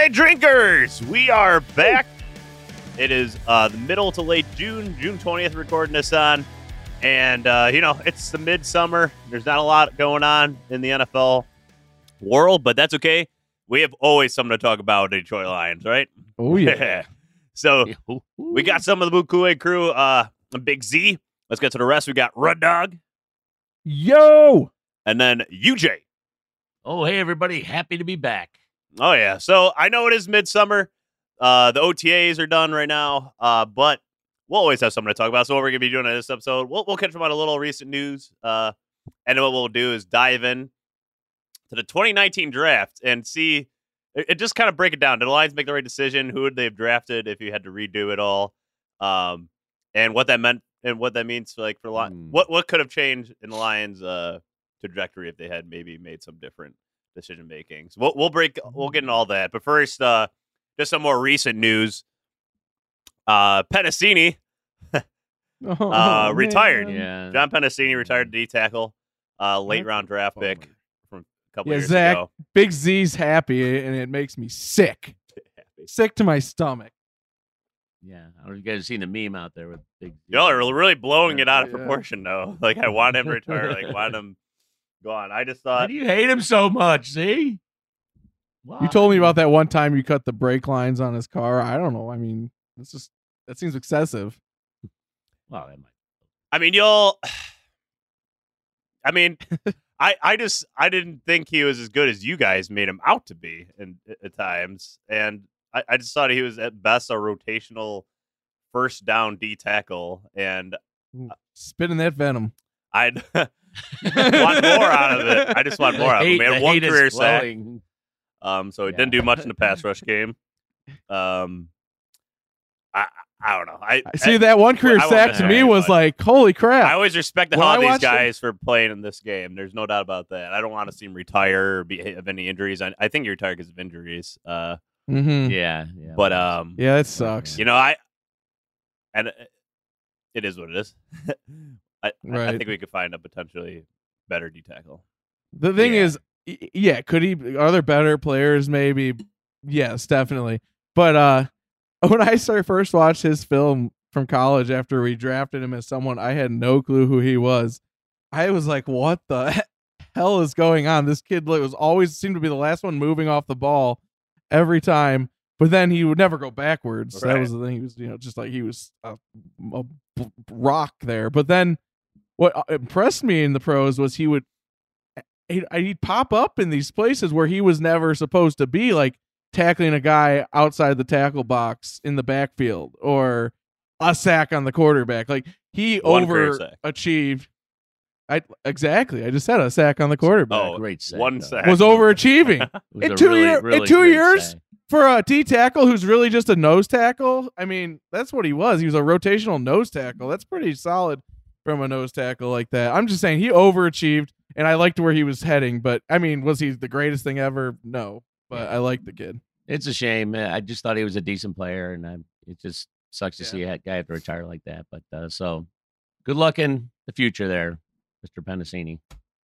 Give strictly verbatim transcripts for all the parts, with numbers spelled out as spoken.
right, drinkers, we are back. It is uh, the middle to late June, June twentieth, recording this on. And, uh, you know, it's the midsummer. There's not a lot going on in the N F L world, but that's okay. We have always something to talk about with the Detroit Lions, right? Oh, yeah. So we got some of the Blue Kool-Aid crew, uh, Big Z. Let's get to the rest. We got Rud Dog. Yo! And then U J. Oh, hey, everybody. Happy to be back. Oh, yeah. So I know it is midsummer. Uh, the O T As are done right now, uh, but we'll always have something to talk about. So what we're going to be doing in this episode, we'll, we'll catch up on a little recent news. Uh, and what we'll do is dive in to the twenty nineteen draft and see, it, it just kind of break it down. Did the Lions make the right decision? Who would they have drafted if you had to redo it all? Um, and what that meant and what that means for, like, for Lions. Mm. What, what could have changed in the Lions' uh, trajectory if they had maybe made some different decision making. So we'll, we'll break, we'll get into all that. But first, uh, just some more recent news. Uh, Penasini Oh, uh, retired. Yeah. John Penasini retired D tackle, uh, late round draft Bummer. pick from a couple Yeah, years Zach, ago. Big Z's happy, and it makes me sick. Sick to my stomach. Yeah. I don't know if you guys have seen the meme out there with Big Z. Y'all are really blowing it out of Yeah. proportion, though. Like, I want him to retire. Like, want him gone. I just Why thought. do you hate him so much, see? You told me about that one time you cut the brake lines on his car. I don't know. I mean, it's just that seems excessive. Well, that might. I mean, y'all. I mean, I, I just I didn't think he was as good as you guys made him out to be in, at times, and I, I just thought he was at best a rotational first down D tackle, and Spitting that venom. I'd want more out of it. I just want more out of him. He had one career sack, um, so he Yeah. didn't do much in the pass rush game. Um, I I don't know. I See, I, that one career I won't sack to disagree, me was but like, holy crap. I always respect the When hell I out of these watched him- guys for playing in this game. There's no doubt about that. I don't want to see him retire or be have any injuries. I, I think he retired because of injuries. Uh, Mm-hmm. Yeah. Yeah. but um, Yeah, that sucks. you know, I and it is what it is. I, I Right. think we could find a potentially better D tackle. The thing Yeah. is, y- yeah, could he? Are there better players? Maybe. Yes, definitely. But uh, when I started first watched his film from college after we drafted him as someone I had no clue who he was, I was like, "What the hell is going on?" This kid was always seemed to be the last one moving off the ball every time, but then he would never go backwards. So that Right. was the thing. He was, you know, just like he was a, a b- rock there. But then, what impressed me in the pros was he would he'd, he'd pop up in these places where he was never supposed to be, like tackling a guy outside the tackle box in the backfield or a sack on the quarterback. Like he One career sack. overachieved. I exactly. I just said a sack on the quarterback. Oh, Great sack, one though. sack. Was overachieving It was in a two really, year- in really two great years? sack. for a D tackle who's really just a nose tackle. I mean, that's what he was. He was a rotational nose tackle. That's pretty solid from a nose tackle like that. I'm just saying he overachieved, and I liked where he was heading. But I mean, was he the greatest thing ever? No, but I like the kid. It's a shame. Uh, I just thought he was a decent player, and I, it just sucks to Yeah. see a guy have to retire like that. But uh, so, good luck in the future there, Mister Penasini.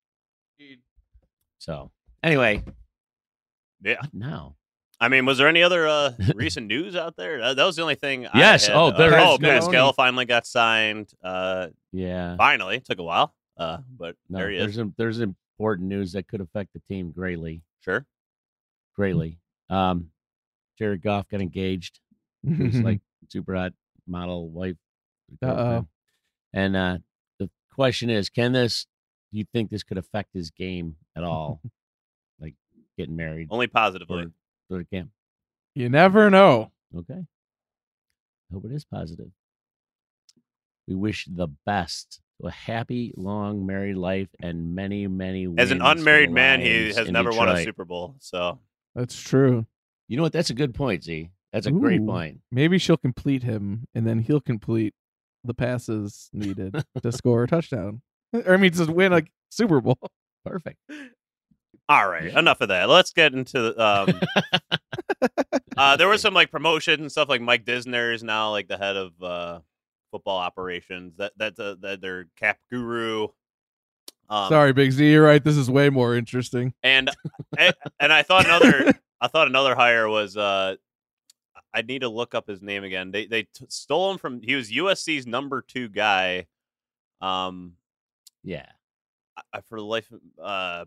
So, anyway, Yeah. what now? I mean, was there any other uh, recent news out there? That, that was the only thing. Yes. I had. Oh, there uh, is oh, news. Pascal finally got signed. Uh, Yeah. finally, took a while. Uh, but No, there he there's is. a, there's important news that could affect the team greatly. Sure. Greatly. Um, Jared Goff got engaged. He's like super hot model wife. Uh-oh. And uh, the question is, can this? Do you think this could affect his game at all? Like getting married? Only positively. Or, or camp? You never know. Okay. Hope it is positive. We wish the best. A happy, long married life and many, many wins As an for the unmarried man, he Lions has in never won a Detroit. Super Bowl. So That's true. You know what? That's a good point, Z. That's a great Ooh. point. Maybe she'll complete him, and then he'll complete the passes needed to score a touchdown. Or I mean, to win a Super Bowl. Perfect. all right, enough of that. Let's get into um. uh, there was some like promotion and stuff. Like Mike Disner is now like the head of uh, football operations. That that's a, that their cap guru. Um, Sorry, Big Z. You're right. This is way more interesting. And and I thought another I thought another hire was. Uh, I need to look up his name again. They they t- stole him from. He was U S C's number two guy. Um, Yeah. I, I for the life. Of, uh,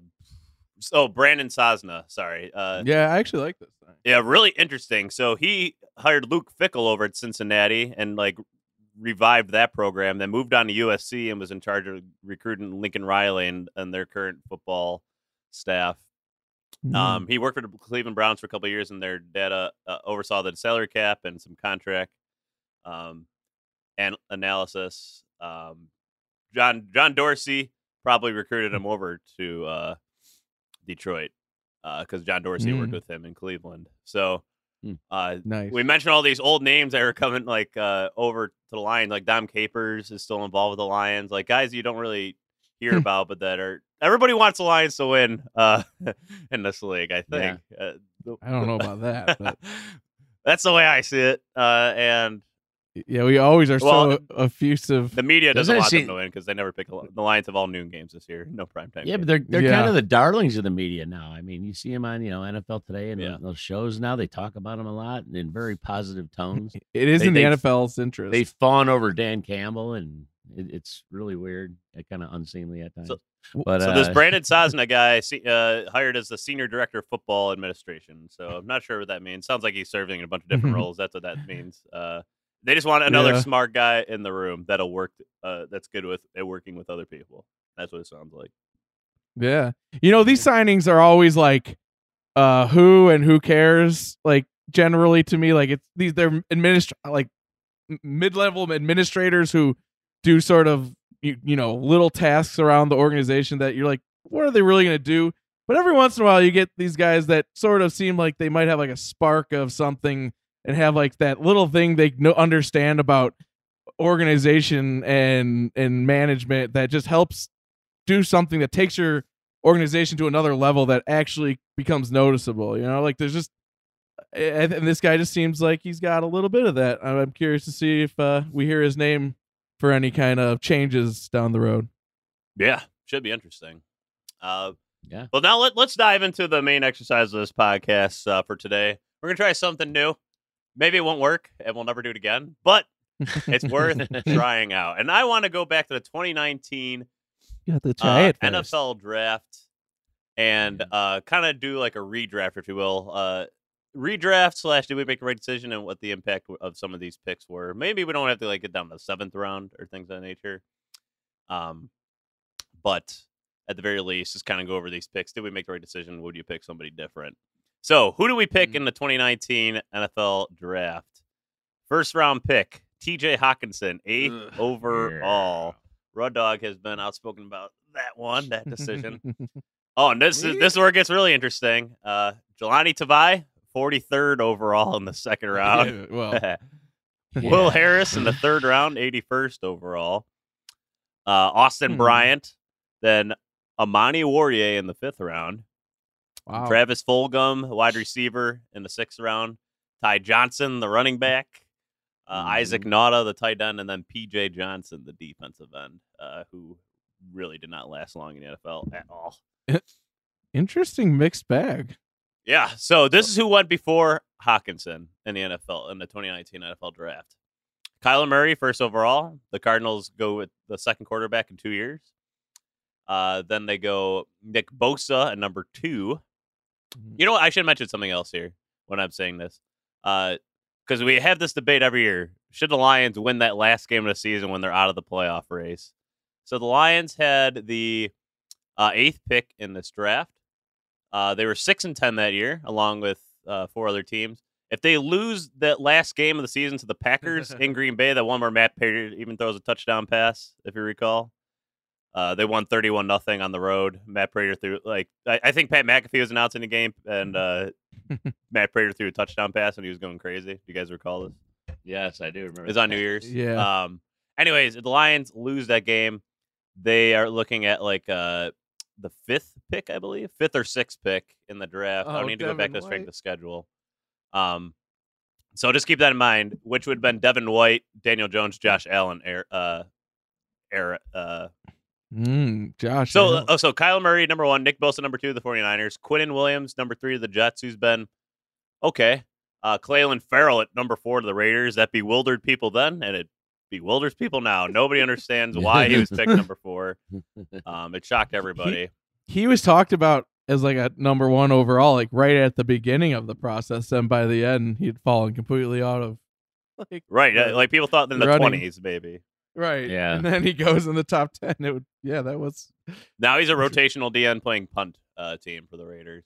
oh, Brandon Sosna. Sorry. Uh, Yeah, I actually like this thing. yeah, really interesting. So he hired Luke Fickell over at Cincinnati and like revived that program. Then moved on to U S C and was in charge of recruiting Lincoln Riley and, and their current football staff. Mm. Um, he worked for the Cleveland Browns for a couple of years, and their data uh, oversaw the salary cap and some contract um, and analysis. Um, John John Dorsey probably recruited him over to uh, Detroit because uh, John Dorsey Mm. worked with him in Cleveland. So uh, Nice. we mentioned all these old names that are coming like uh, over to the Lions. Like Dom Capers is still involved with the Lions. Like guys you don't really hear about, but that are everybody wants the Lions to win uh, in this league. I think. Yeah. Uh, the, I don't know about that, but that's the way I see it. Uh, and yeah, we always are Well, so effusive. the media doesn't, Doesn't it want them seem- to win because they never pick. A, the Lions have all noon games this year. No primetime. Yeah, games. but they're they're Yeah. kind of the darlings of the media now. I mean, you see them on you know N F L Today and Yeah. those shows now. They talk about them a lot and in very positive tones. It is They- in the they- N F L's interest. They fawn over Dan Campbell, and it, it's really weird, kind of unseemly at times. So- but So uh, this Brandon Sosna guy se- uh, hired as the senior director of football administration. So I'm not sure what that means. Sounds like he's serving in a bunch of different roles. That's what that means. Uh, they just want another Yeah. smart guy in the room that'll work. Uh, that's good with at working with other people. That's what it sounds like. Yeah. You know, these signings are always like uh who and who cares, like generally to me, like it's these they're administ like m- mid-level administrators who do sort of you, you know, little tasks around the organization that you're like, what are they really going to do? But every once in a while you get these guys that sort of seem like they might have like a spark of something and have like that little thing they know, understand about organization and and management that just helps do something that takes your organization to another level that actually becomes noticeable. You know, like there's just, and this guy just seems like he's got a little bit of that. I'm curious to see if uh, we hear his name for any kind of changes down the road. Yeah, should be interesting. Uh, yeah, well, now let, let's dive into the main exercise of this podcast uh, for today. We're gonna try something new. Maybe it won't work, and we'll never do it again. But it's worth trying out. And I want to go back to the twenty nineteen You have to try uh, it N first. F L draft and uh, kind of do like a redraft, if you will. Uh, redraft slash did we make the right decision and what the impact of some of these picks were. Maybe we don't have to like get down to the seventh round or things of that nature. Um, but at the very least, just kind of go over these picks. Did we make the right decision? Would you pick somebody different? So who do we pick Mm. in the twenty nineteen N F L draft? First round pick, T J Hawkinson, eighth Ugh. overall. Rud Dog has been outspoken about that one, that decision. Oh, and this is this is where it gets really interesting. Uh, Jelani Tavai, forty-third overall in the second round. Yeah, well, Will Harris in the third round, eighty-first overall. Uh, Austin Hmm. Bryant, then Amani Warrior in the fifth round. wow. Travis Fulgham, wide receiver, in the sixth round. Ty Johnson, the running back. Uh, Mhm. Isaac Nauta, the tight end, and then P J Johnson, the defensive end, uh, who really did not last long in the N F L at all. Interesting mixed bag. Yeah, so this is who went before Hawkinson in the N F L in the twenty nineteen N F L draft. Kyler Murray, first overall. The Cardinals go with the second quarterback in two years. Uh, then they go Nick Bosa at number two. You know what? I should mention something else here when I'm saying this. Because we have this debate every year. Should the Lions win that last game of the season when they're out of the playoff race? So the Lions had the uh, eighth pick in this draft. Uh, they were six and ten that year, along with uh, four other teams. If they lose that last game of the season to the Packers in Green Bay, that one where Matt Patriot even throws a touchdown pass, if you recall, uh, they won thirty-one nothing on the road. Matt Prater threw like I, I think Pat McAfee was announcing the game, and uh, Matt Prater threw a touchdown pass, and he was going crazy. Do you guys recall this? yes, I do remember. It's on that. New Year's. Yeah. Um. Anyways, if the Lions lose that game, they are looking at like uh the fifth pick, I believe, fifth or sixth pick in the draft. I Oh, don't need to go back Devin to the strength White. of schedule. Um. So just keep that in mind. Which would have been Devin White, Daniel Jones, Josh Allen, air, uh, air, uh. Mm, Josh. So, Allen. oh, so Kyle Murray, number one, Nick Bosa, number two, the 49ers, Quinnen Williams, number three, of the Jets, who's been Okay. Uh, Clayton Farrell at number four to the Raiders. That bewildered people then, and it bewilders people now. Nobody understands why he was picked number four. Um, it shocked everybody. He, he was talked about as like a number one overall, like right at the beginning of the process, and by the end, he'd fallen completely out of like right. the Uh, like people thought in the running. twenties, maybe. Right. Yeah. And then he goes in the top ten. It would, yeah, that was. Now he's a rotational D N playing punt uh, team for the Raiders.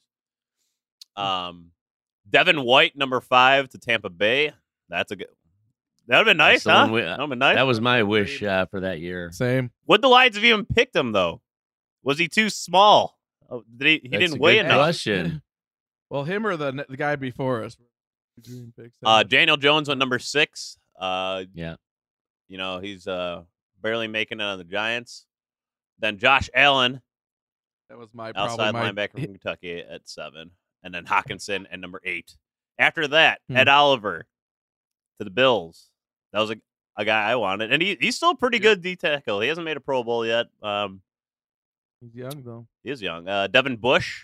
Um, Devin White, number five to Tampa Bay. That's a good. That would have been nice, That's the huh? one we- That would have been nice. That was my wish uh, for that year. Same. Would the Lions have even picked him though? Was he too small? Oh, did he? He That's didn't a weigh good enough. question. Well, him or the the guy before us. Dream picks. Uh, Daniel Jones went number six. Uh, Yeah. you know he's uh barely making it on the Giants. Then Josh Allen, that was my probably outside my, linebacker from Kentucky, at seven, and then Hawkinson at number eight. After that, Hmm. Ed Oliver to the Bills. That was a, a guy I wanted, and he, he's still pretty Yeah. good D tackle. He hasn't made a Pro Bowl yet. Um, He's young though. he is young. Uh, Devin Bush,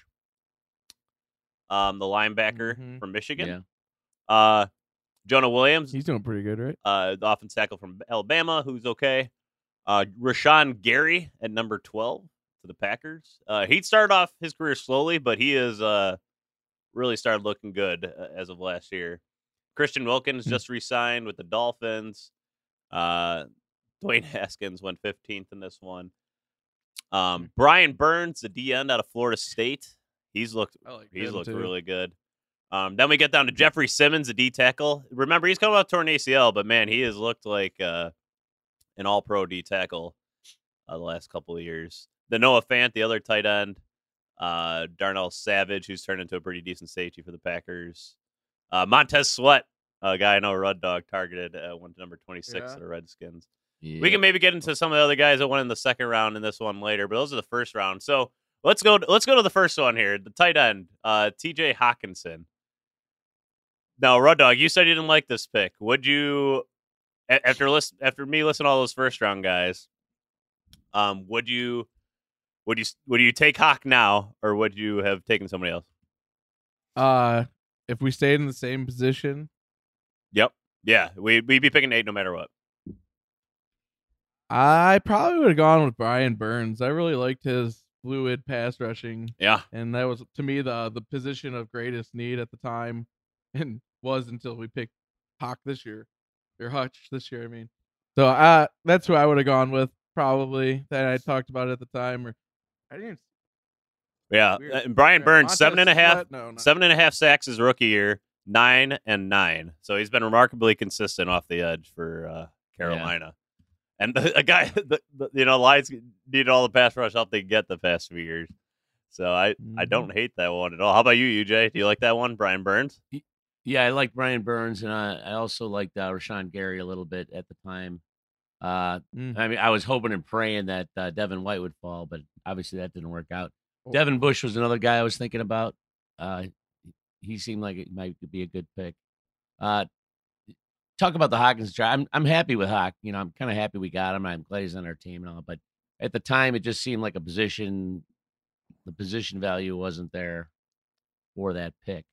um, the linebacker Mhm. from Michigan. Yeah. Uh, Jonah Williams, He's doing pretty good, right? uh, the offensive tackle from Alabama, who's okay. Uh, Rashawn Gary at number twelve to the Packers. Uh, he started off his career slowly, but he is uh, really started looking good uh, as of last year. Christian Wilkins Hmm. just re-signed with the Dolphins. Uh, Dwayne Haskins went fifteenth in this one. Um, Brian Burns, the D end out of Florida State. He's looked I like he's him, looked too. really good. Um, then we get down to Jeffrey Simmons, the D tackle. Remember, he's coming off torn A C L, but man, he has looked like uh, an all-pro D tackle uh, the last couple of years. The Noah Fant, the other tight end. Uh, Darnell Savage, who's turned into a pretty decent safety for the Packers. Uh, Montez Sweat, a guy I know Rud Dog targeted, uh, went to number twenty-six Yeah. of the Redskins. Yeah. We can maybe get into some of the other guys that went in the second round in this one later, but those are the first round. So let's go. Let's go to the first one here, the tight end, uh, T J Hawkinson. Now, Rud Dog, you said you didn't like this pick. Would you, a- after list, after me listening to all those first round guys, um, would you, would you, would you take Hawk now, or would you have taken somebody else? Uh, if we stayed in the same position, Yep. Yeah, we we'd be picking eight no matter what. I probably would have gone with Brian Burns. I really liked his fluid pass rushing, Yeah. and that was to me the the position of greatest need at the time, and was until we picked Hawk this year, or Hutch this year. I mean, so uh that's who I would have gone with probably that I talked about at the time. Or I didn't. Yeah. Weird. And Brian Yeah, Burns, Montez seven and a half, Sweat? No, not- seven and a half sacks his rookie year, nine and nine. So he's been remarkably consistent off the edge for uh, Carolina. And the, a guy, the, the, you know, Lions needed all the pass rush help they get the past few years. So I, I Mhm. don't hate that one at all. How about you, U J? Do you like that one, Brian Burns? Yeah, I like Brian Burns, and I, I also liked uh, Rashawn Gary a little bit at the time. Uh, Mm. I mean, I was hoping and praying that uh, Devin White would fall, but obviously that didn't work out. Oh. Devin Bush was another guy I was thinking about. Uh, he seemed like it might be a good pick. Uh, talk about the Hawkins job. I'm I'm happy with Hawk. You know, I'm kind of happy we got him. I'm glad he's on our team and all. But at the time, it just seemed like a position. The position value wasn't there for that pick.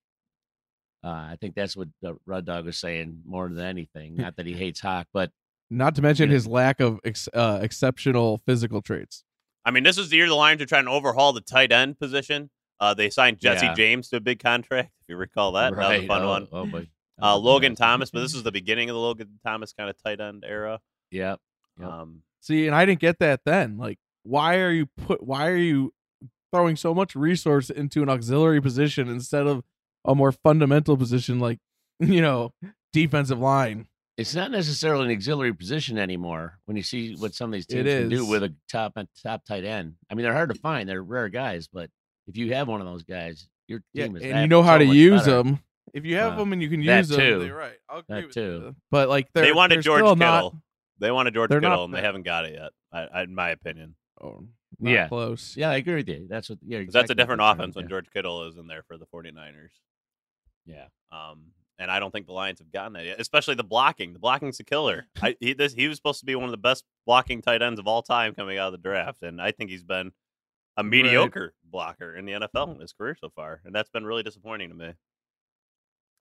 Uh, I think that's what uh, Rud Dog was saying more than anything. Not that he hates Hawk, but Not to mention Yeah. his lack of ex- uh, exceptional physical traits. I mean, this is the year the Lions are trying to overhaul the tight end position. Uh, they signed Jesse Yeah. James to a big contract, if you recall that. That was a right, fun oh, one. Oh boy, Uh, Oh, Logan yeah. Thomas, but this is the beginning of the Logan Thomas kind of tight end era. Yep. Yep. Um, See, and I didn't get that then. Like, why are you put? Why are you throwing so much resource into an auxiliary position instead of a more fundamental position, like you know, defensive line? It's not necessarily an auxiliary position anymore. When you see what some of these It teams can do is. with a top top tight end, I mean, they're hard to find. They're rare guys, but if you have one of those guys, your Yeah, team is and that you know how so to much use better. them. If you have Uh, them and you can that use them, too. they're right. I'll agree That with too. you. But like, they're, they wanted they're George still Kittle. not. They wanted George they're not Kittle, and they bad. haven't got it yet, I, I, in my opinion. Oh, not Yeah. close. Yeah, I agree with you. That's what. Yeah, 'Cause that's a exactly what different they're trying offense to when do. George Kittle is in there for the 49ers. Yeah. Um, and I don't think the Lions have gotten that yet, especially the blocking. The blocking's a killer. I, he, this, he was supposed to be one of the best blocking tight ends of all time coming out of the draft, and I think he's been a mediocre blocker in the N F L in his career so far, and that's been really disappointing to me.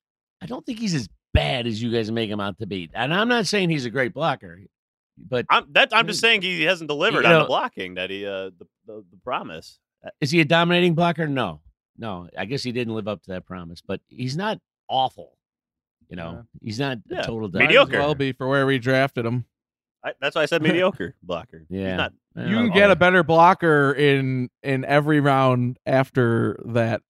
I don't think he's as bad as you guys make him out to be. And I'm not saying he's a great blocker, but I'm that I'm just saying he hasn't delivered You on know- the blocking that he uh the the, the promise. is he a dominating blocker? No, no. I guess he didn't live up to that promise, but he's not awful. You know, Yeah. he's not Yeah. a total Might as Mediocre. well be for where we drafted him. I, that's why I said mediocre blocker. Yeah. He's not. I You don't can know. get a better blocker in in every round after that.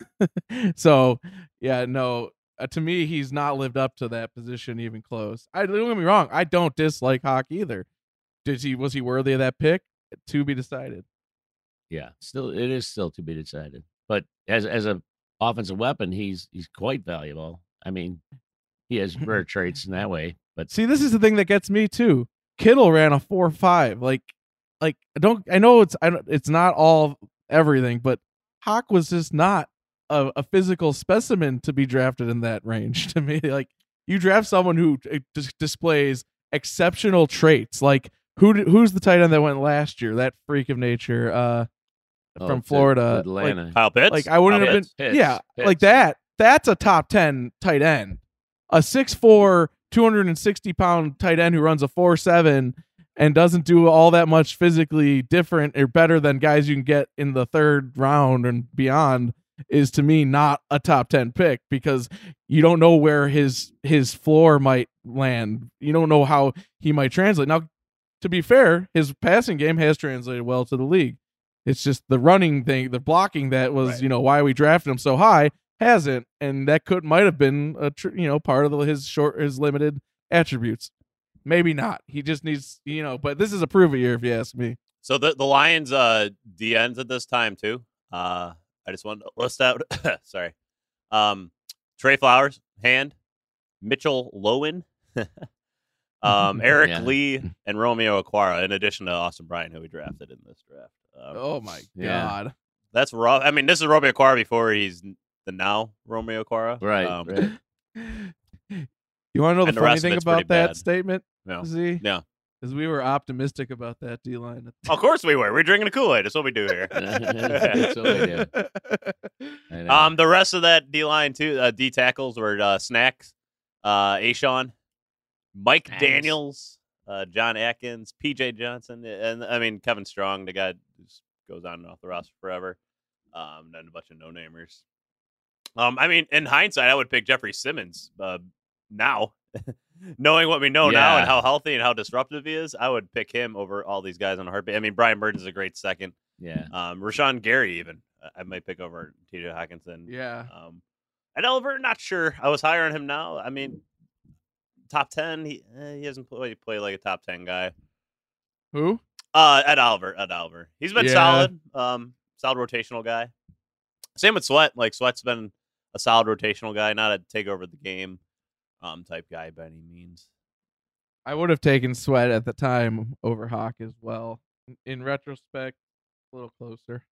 So yeah, no. Uh, to me, he's not lived up to that position even close. I don't get me wrong. I don't dislike Hawk either. Did he was he worthy of that pick? To be decided. Yeah, still it is still to be decided. But as as a offensive weapon, he's he's quite valuable. I mean, he has rare traits in that way. But See, this is the thing that gets me too. Kittle ran a four five. Like, like I don't. I know it's. I don't, it's not all everything, but Hawk was just not a, a physical specimen to be drafted in that range. To me, like you draft someone who uh, dis- displays exceptional traits. Like who? Did, who's the tight end that went last year? That freak of nature, uh, oh, from to- Florida. to Like, Atlanta. Kyle Pitts. like I wouldn't Kyle have been. Pitts? Pitts, yeah, Pitts. like that. That's a top ten tight end. A six four, two hundred sixty pound tight end who runs a four seven and doesn't do all that much physically different or better than guys you can get in the third round and beyond is to me not a top ten pick because you don't know where his his floor might land. You don't know how he might translate. Now, to be fair, his passing game has translated well to the league. It's just the running thing, the blocking that was, Right. you know, why we drafted him so high hasn't, and that could might have been a tr- you know part of the, his short his limited attributes. Maybe not. He just needs, you know. But this is a prove it year, if you ask me. So the the Lions uh D Ns at this time too. Uh, I just wanted to list out. sorry, um, Trey Flowers, hand, Mitchell Lowen, um, Eric Yeah. Lee, and Romeo Aquara. In addition to Austin Bryant, who we drafted in this draft. Um, Oh my Yeah. god! That's rough. I mean, this is Romeo Aquara before he's the now Romeo Aquara. Right, Um, right. You want to know the And the funny rest of thing it's about pretty that bad. statement? No. Z, Yeah. because we were optimistic about that D line. Of course we were. We're drinking a Kool Aid. That's what we do here. That's what we do. I know. Um, the rest of that D line too, uh, D tackles were uh, Snacks, uh, Ashawn, Mike Nice. Daniels, uh, John Atkins, P J Johnson, and I mean Kevin Strong, the guy who just goes on and off the roster forever. Um, then a bunch of no namers. Um, I mean, in hindsight, I would pick Jeffrey Simmons. Uh, now, knowing what we know now Yeah. and how healthy and how disruptive he is, I would pick him over all these guys on a heartbeat. I mean, Brian Burton's a great second. yeah. Um, Rashawn Gary, even I might pick over T J Hawkinson. Yeah. Um, and Oliver, not sure. I was higher on him now. I mean, top ten. He eh, he hasn't played play like a top ten guy. Who? Uh, Ed Oliver. Ed Oliver. He's been Yeah. solid. Um, solid rotational guy. Same with Sweat. Like Sweat's been a solid rotational guy, not a take over the game, um, type guy by any means. I would have taken Sweat at the time over Hawk as well. In- In retrospect, a little closer.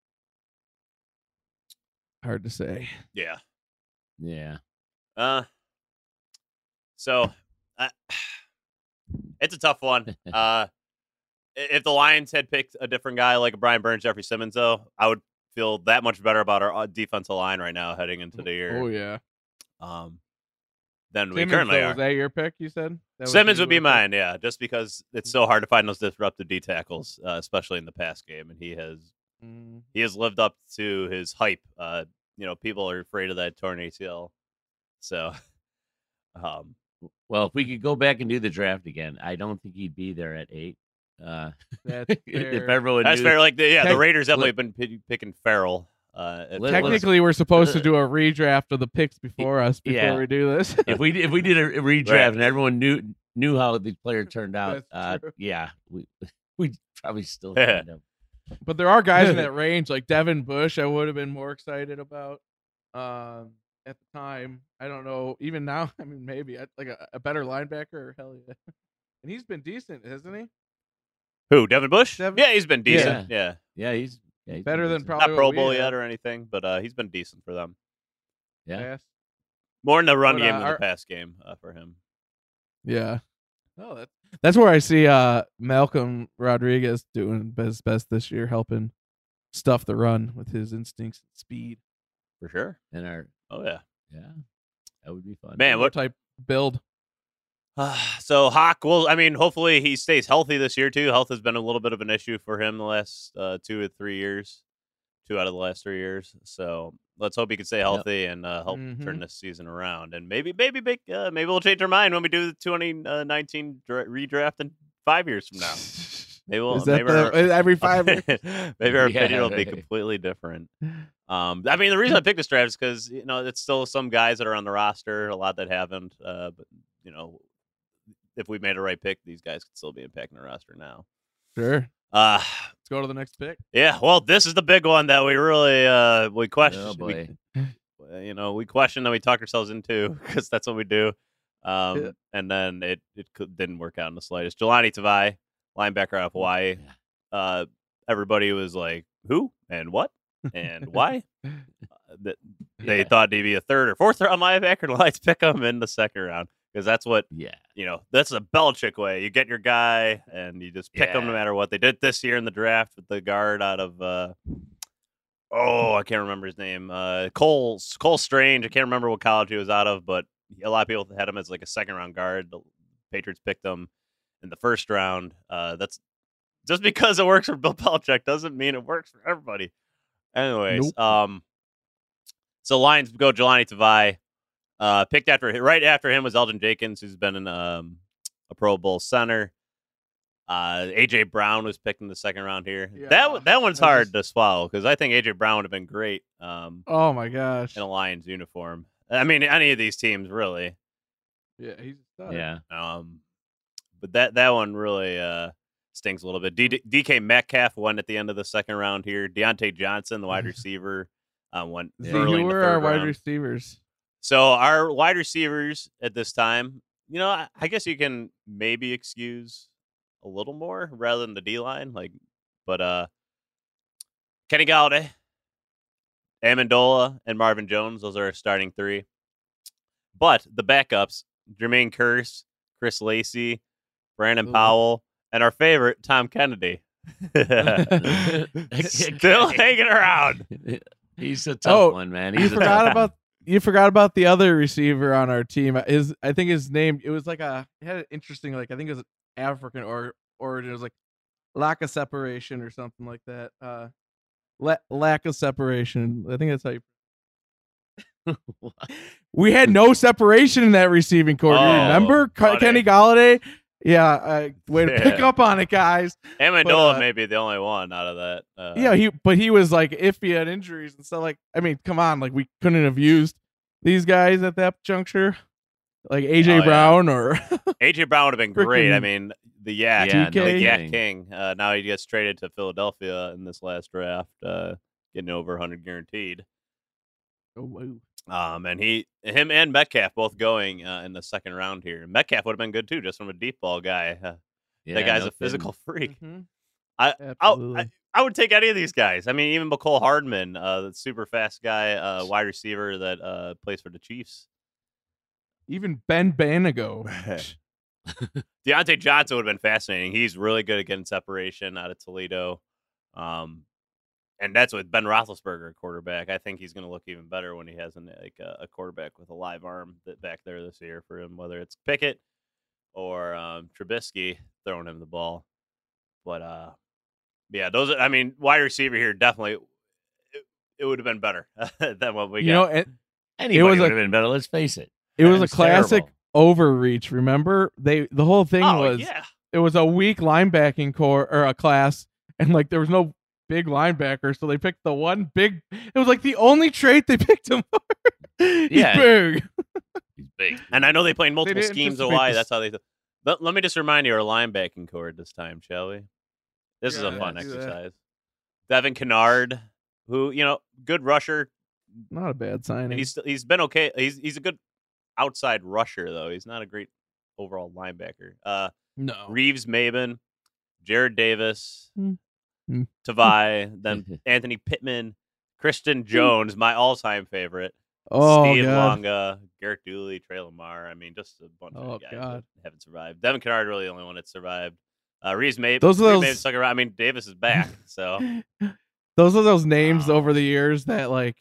Hard to say. Yeah. Yeah. Uh. So, uh, it's a tough one. Uh, if the Lions had picked a different guy like a Brian Burns, Jeffrey Simmons, though, I would feel that much better about our uh, defensive line right now heading into the year. Oh yeah. Um, than we Simmons, currently though, are. was that your pick? You said that was Simmons who would be you would've mine, yeah, just because it's so hard to find those disruptive D tackles, uh, especially in the pass game, and he has picked? Mm. he has lived up to his hype. Uh, you know, people are afraid of that torn A C L, so um, Well, if we could go back and do the draft again, I don't think he'd be there at eight. Uh, That's if fair. everyone that's knew, fair. Like, the, yeah, the Tech- Raiders definitely have been p- picking Farrell. Uh, at Let- first. Technically, we're supposed to do a redraft of the picks before us before Yeah. we do this. if we if we did a redraft Right. and everyone knew knew how the player turned out, That's uh, true. yeah, we we'd probably still Yeah. find him. But there are guys in that range, like Devin Bush. I would have been more excited about um, at the time. I don't know. Even now, I mean, maybe I- like a, a better linebacker. Hell yeah. And he's been decent, hasn't he? Who, Devin Bush? Devin- Yeah, he's been decent. Yeah, Yeah, he's yeah, he's Better been than decent. probably not what Pro we Bowl had. yet or anything, but uh, he's been decent for them. Yeah. Pass. More in the run But, game uh, than our- the pass game uh, for him. Yeah. No, that, that's where I see uh, Malcolm Rodriguez doing his best this year, helping stuff the run with his instincts and speed. For sure. And our Oh yeah. yeah, That would be fun. Man, what type build? Uh, so Hawk, well, I mean, hopefully he stays healthy this year too. Health has been a little bit of an issue for him the last uh, two or three years, two out of the last three years. So let's hope he can stay healthy and uh, help Mhm. turn this season around. And maybe, maybe, make, uh, maybe we'll change our mind when we do the twenty nineteen dra- redraft in five years from now. Maybe we'll Is that maybe our, the, every five? years? maybe our Yeah. opinion will be completely different. Um, I mean, the reason I picked this draft is because you know it's still some guys that are on the roster, a lot that haven't. Uh, but you know, if we made a right pick, these guys could still be impacting the roster now. Sure. Uh, Let's go to the next pick. yeah. Well, this is the big one that we really uh we question. Oh boy. We, you know, we question that we talk ourselves into because that's what we do. Um, Yeah. and then it it could, didn't work out in the slightest. Jelani Tavai, linebacker out of Hawaii. Uh, everybody was like, who and what and why? Uh, that they Yeah. thought he'd be a third or fourth round linebacker. The Lions pick him in the second round because that's what Yeah. you know. That's a Belichick way. You get your guy and you just pick him no Yeah. matter what. They did this year in the draft with the guard out of uh, oh, I can't remember his name. Uh, Cole Cole Strange. I can't remember what college he was out of, but a lot of people had him as like a second round guard. The Patriots picked him in the first round. Uh, that's just because it works for Bill Belichick doesn't mean it works for everybody. Anyways, Nope. um, so Lions go Jelani Tavai. Uh, picked after right after him was Elgin Jenkins, who's been in um, a Pro Bowl center. Uh, A J Brown was picked in the second round here. Yeah, that that one's I hard just- to swallow because I think A J Brown would have been great um, Oh my gosh. in a Lions uniform. I mean, any of these teams really. Yeah, he's a stud. Yeah. Um, but that that one really uh, stings a little bit. D- DK Metcalf won at the end of the second round here. Deontay Johnson, the wide receiver, um, went See, early who in the were third our wide round. receivers? So our wide receivers at this time, you know, I, I guess you can maybe excuse a little more rather than the D line, like, but uh, Kenny Galladay, Amendola, and Marvin Jones, those are our starting three. But the backups, Jermaine Kearse, Chris Lacey, Brandon Ooh. Powell, and our favorite, Tom Kennedy. Still hanging around. He's a tough Oh, one, man. You He's a forgot tough about you forgot about the other receiver on our team. His I think his name it was like a it had an interesting like I think it was African or origin. It was like lack of separation or something like that. Uh, la- lack of separation. I think that's how you. one. We had no separation in that receiving core. Do you Oh, remember Ke- buddy. Kenny Galladay? Yeah, uh, way to pick Yeah. up on it, guys. Amendola uh, may be the only one out of that. Uh, Yeah, he but he was like iffy at injuries and stuff. Like, I mean, come on, like we couldn't have used these guys at that juncture, like A J Oh, yeah. Brown or A J Brown would have been great. I Freaking mean, the Yak, Yeah, no the kidding. Yak King. Uh, now he gets traded to Philadelphia in this last draft, uh, getting over one hundred guaranteed. oh, wow. Um, and he, him, and Metcalf both going uh, in the second round here. Metcalf would have been good too, just from a deep ball guy. Uh, Yeah, that guy's no a physical freak. Mhm. I, Absolutely. I, I would take any of these guys. I mean, even McCole Hardman, uh, the super fast guy, uh, wide receiver that uh, plays for the Chiefs. Even Ben Banago. Deontay Johnson would have been fascinating. He's really good at getting separation out of Toledo. Um, and that's with Ben Roethlisberger, quarterback. I think he's going to look even better when he has an, like a, a quarterback with a live arm that back there this year for him, whether it's Pickett or um, Trubisky throwing him the ball. But uh, yeah, those. Are, I mean, wide receiver here definitely. It, it would have been better than what we you got. know, it, Anybody It was would a- have been better. Let's face it. it was a That's classic terrible. overreach. Remember, they the whole thing oh was yeah, it was a weak linebacking core or a class, and like there was no big linebacker, so they picked the one big. It was like the only trait they picked him for. He's Yeah. big. He's big. and I know they played multiple didn't schemes of anticipate why. this- That's how they. Let, let me just remind you our linebacking core this time, shall we? This is a Yeah, fun let's do that. exercise. Devin Kennard, who you know, good rusher. Not a bad signing. He's he's been okay. He's he's a good outside rusher though. He's not a great overall linebacker. Uh, no. Reeves Maben, Jared Davis, Hmm. Hmm. Tavai, then Anthony Pittman, Christian Jones, my all-time favorite. Oh Steve god. Longa, Garrett Dooley, Trey Lamar. I mean, just a bunch Oh, of guys God. that haven't survived. Devin Kennard really the only one that survived. Uh, Reeves Maben, Those are Reeves those- Maben stuck around. I mean, Davis is back, so Those are those names Wow. over the years that like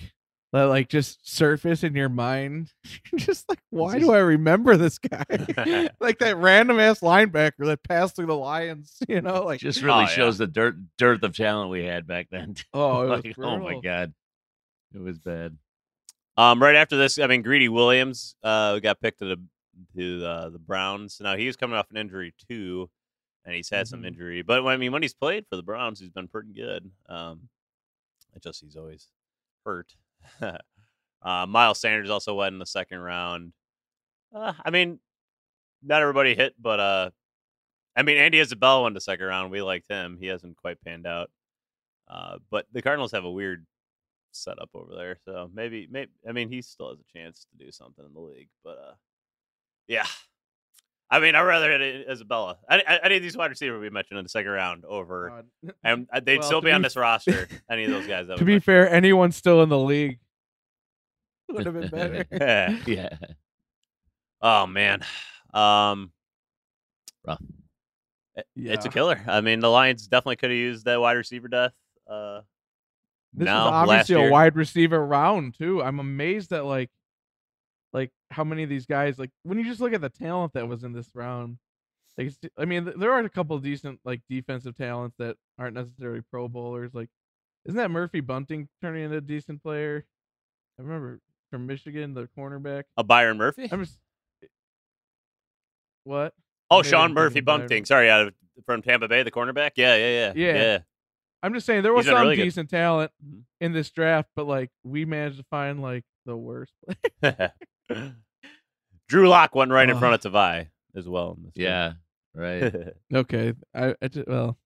that like just surface in your mind. You're just like, why just- do I remember this guy? Like that random ass linebacker that passed through the Lions, you know, like Just really Oh, yeah. shows the dirt dearth of talent we had back then. oh, it was Like, oh my brutal. god, it was bad. Um, right after this, I mean, Greedy Williams uh, got picked to the to the, the Browns. Now he was coming off an injury too, and he's had some Mhm. injury. But I mean, when he's played for the Browns, he's been pretty good. Um, it's just he's always hurt. uh, Miles Sanders also went in the second round. Uh, I mean, not everybody hit, but uh, I mean, Andy Isabella went the second round. We liked him. He hasn't quite panned out. Uh, but the Cardinals have a weird setup over there, so maybe, maybe I mean, he still has a chance to do something in the league. But uh, yeah, I mean, I'd rather hit Isabella. Any, any of these wide receivers we mentioned in the second round over, God. and uh, they'd Well, still to be on be- this roster. Any of those guys. That To we be fair, anyone still in the league would have been better. mentioned. Yeah, Oh man, um, rough. it- Yeah. it's a killer. I mean, the Lions definitely could have used that wide receiver death. Uh, This now, is obviously last a year. wide receiver round too. I'm amazed at like, like how many of these guys like when you just look at the talent that was in this round. Like, it's- I mean, th- there are a couple of decent like defensive talents that aren't necessarily Pro Bowlers. Like, isn't that Murphy Bunting turning into a decent player? I remember from Michigan, the cornerback. A Byron Murphy. I'm just what? Oh, Maybe Sean I'm Murphy thinking Byron. Bunting. Sorry, out of from Tampa Bay, the cornerback. Yeah, yeah, yeah, Yeah. I'm just saying there was He's been some really good. decent talent Mhm. in this draft, but like we managed to find like the worst. yeah. Drew Lock went right in Oh. front of Tavai as well. In this Yeah, right. game. Okay, I, I just, well,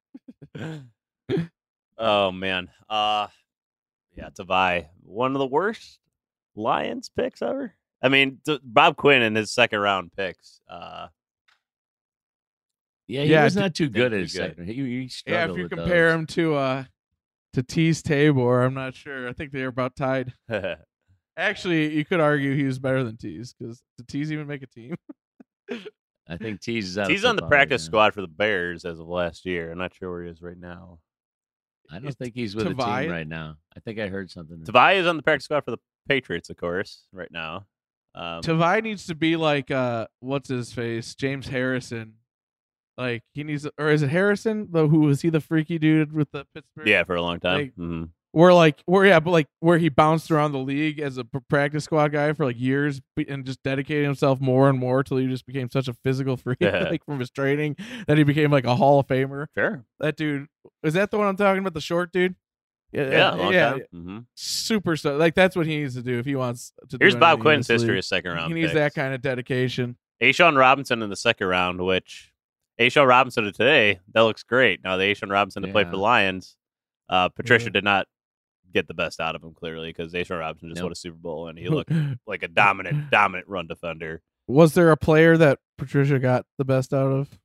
oh man. Uh yeah, Tavai. One of the worst Lions picks ever. I mean, t- Bob Quinn in his second round picks. Uh Yeah, he Yeah, was d- not too good Didn't at do his good. second. He, he yeah. If struggled you with compare those. him to uh to Tease Tabor, I'm not sure. I think they're about tied. Actually, you could argue he was better than Tease because did Tease even make a team? I think Tease is out. of He's on the football right practice now. squad for the Bears as of last year. I'm not sure where he is right now. I Is don't think he's with a Tavai- team right now. I think I heard something. Tavai is on the practice squad for the Patriots, of course, right now. Um, Tavai needs to be like uh what's his face? James Harrison. Like he needs or is it Harrison? Though who was he the freaky dude with the Pittsburgh? yeah, for a long time. Like, Mhm. Where like where yeah, but like where he bounced around the league as a p- practice squad guy for like years be- and just dedicated himself more and more till he just became such a physical freak Yeah. like from his training that he became like a Hall of Famer. Sure. That dude is that the one I'm talking about? The short dude? Yeah, a long yeah, time. hmm super so like that's what he needs to do if he wants to. Here's do Bob anything in Quinn's this history league. of second round. He needs picks. that kind of dedication. Ashawn Robinson in the second round, which Ashawn Robinson of today, that looks great. Now the Ashawn Robinson to play for Yeah. the Lions, uh, Patricia Yeah. did not get the best out of him clearly because Ashawn Robinson just Nope. won a Super Bowl and he looked like a dominant, dominant run defender. Was there a player that Patricia got the best out of?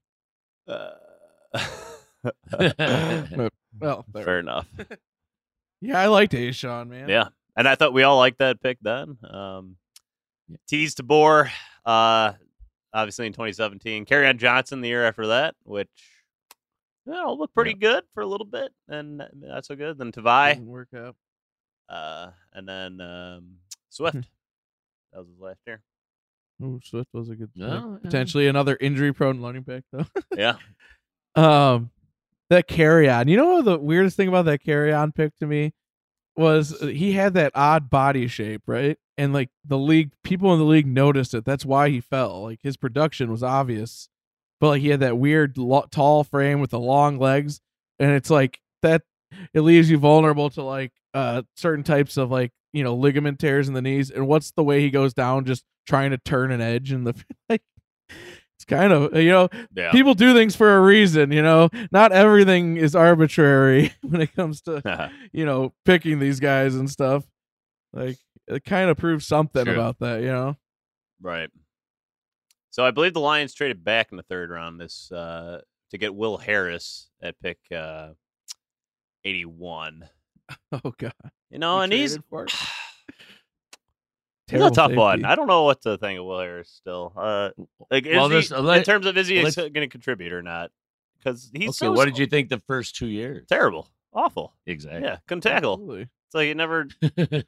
Uh, Well, there. fair enough. Yeah, I liked Ashawn, man. Yeah, and I thought we all liked that pick then. Um, Yeah. Tease Tabor, uh, obviously in twenty seventeen. Kerryon Johnson the year after that, which you know, looked pretty good for a little bit, and not so good. Then Tavai, Didn't work out. uh, and then um, Swift. That was his last year. Oh, Swift was a good pick. Oh, yeah. Potentially another injury-prone running back, though. Yeah, um, that carry on. You know what the weirdest thing about that carry on pick to me was uh, he had that odd body shape, right? And like the league, people in the league noticed it. That's why he fell. Like his production was obvious, but like he had that weird lo- tall frame with the long legs, and it's like that. It leaves you vulnerable to like uh certain types of like you know ligament tears in the knees. And what's the way he goes down? Just trying to turn an edge in the like. It's kind of you know yeah. people do things for a reason, you know. Not everything is arbitrary when it comes to you know picking these guys and stuff. Like it kind of proves something True. about that, you know. Right. So I believe the Lions traded back in the third round this uh, to get Will Harris at pick uh, eighty-one. Oh god, You know, We and he's traded for it? he's a Terrible tough one. safety. I don't know what to think of Will Harris still. Uh, like, is Well, he, there's- in let- terms of is he let's- going to contribute or not? Because he's okay, so what did you think the first two years? terrible, awful. Exactly. Yeah, couldn't tackle. Absolutely. It's like he never.